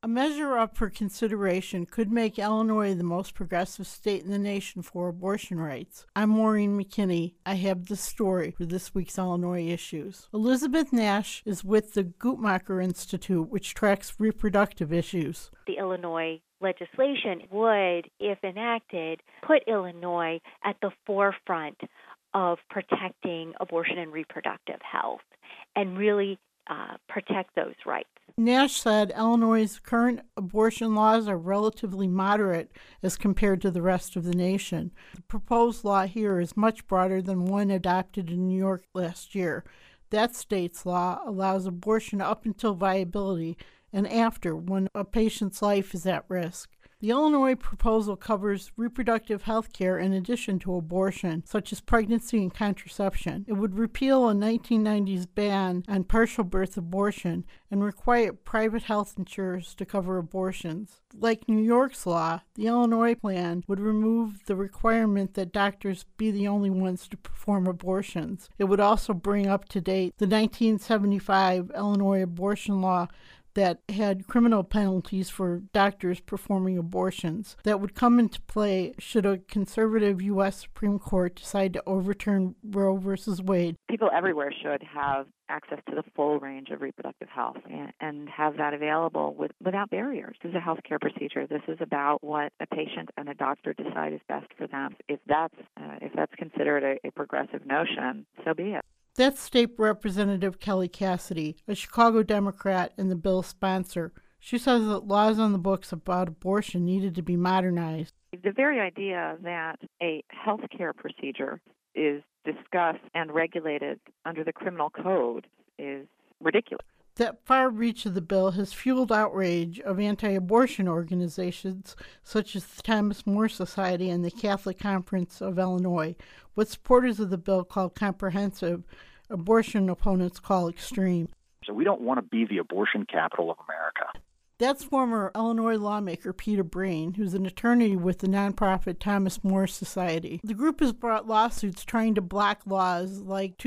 A measure up for consideration could make Illinois the most progressive state in the nation for abortion rights. I'm Maureen McKinney. I have the story for this week's Illinois issues. Elizabeth Nash is with the Guttmacher Institute, which tracks reproductive issues. The Illinois legislation would, if enacted, put Illinois at the forefront of protecting abortion and reproductive health and really protect those rights. Nash said Illinois' current abortion laws are relatively moderate as compared to the rest of the nation. The proposed law here is much broader than one adopted in New York last year. That state's law allows abortion up until viability and after, when a patient's life is at risk. The Illinois proposal covers reproductive health care in addition to abortion, such as pregnancy and contraception. It would repeal a 1990s ban on partial birth abortion and require private health insurers to cover abortions. Like New York's law, the Illinois plan would remove the requirement that doctors be the only ones to perform abortions. It would also bring up to date the 1975 Illinois abortion law that had criminal penalties for doctors performing abortions that would come into play should a conservative U.S. Supreme Court decide to overturn Roe v. Wade. People everywhere should have access to the full range of reproductive health and have that available without barriers. This is a healthcare procedure. This is about what a patient and a doctor decide is best for them. If that's considered a progressive notion, so be it. That's State Representative Kelly Cassidy, a Chicago Democrat and the bill's sponsor. She says that laws on the books about abortion needed to be modernized. The very idea that a health care procedure is discussed and regulated under the criminal code is ridiculous. That far reach of the bill has fueled outrage of anti-abortion organizations such as the Thomas More Society and the Catholic Conference of Illinois, what supporters of the bill call comprehensive, abortion opponents call extreme. So we don't want to be the abortion capital of America. That's former Illinois lawmaker Peter Brain, who's an attorney with the nonprofit Thomas More Society. The group has brought lawsuits trying to block laws like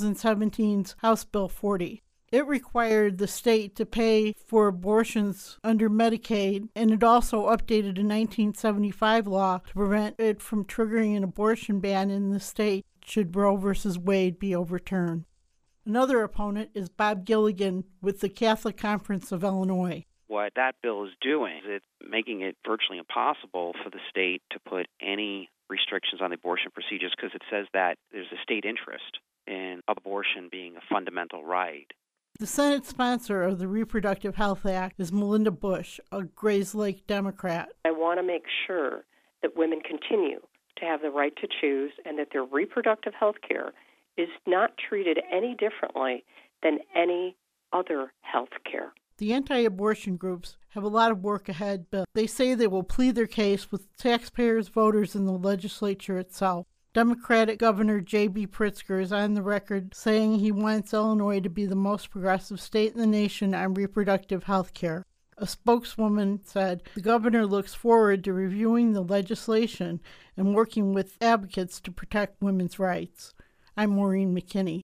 2017's House Bill 40. It required the state to pay for abortions under Medicaid, and it also updated a 1975 law to prevent it from triggering an abortion ban in the state should Roe v. Wade be overturned. Another opponent is Bob Gilligan with the Catholic Conference of Illinois. What that bill is doing is it's making it virtually impossible for the state to put any restrictions on the abortion procedures because it says that there's a state interest in abortion being a fundamental right. The Senate sponsor of the Reproductive Health Act is Melinda Bush, a Grayslake Democrat. I want to make sure that women continue to have the right to choose and that their reproductive health care is not treated any differently than any other health care. The anti-abortion groups have a lot of work ahead, but they say they will plead their case with taxpayers, voters, and the legislature itself. Democratic Governor J.B. Pritzker is on the record saying he wants Illinois to be the most progressive state in the nation on reproductive health care. A spokeswoman said the governor looks forward to reviewing the legislation and working with advocates to protect women's rights. I'm Maureen McKinney.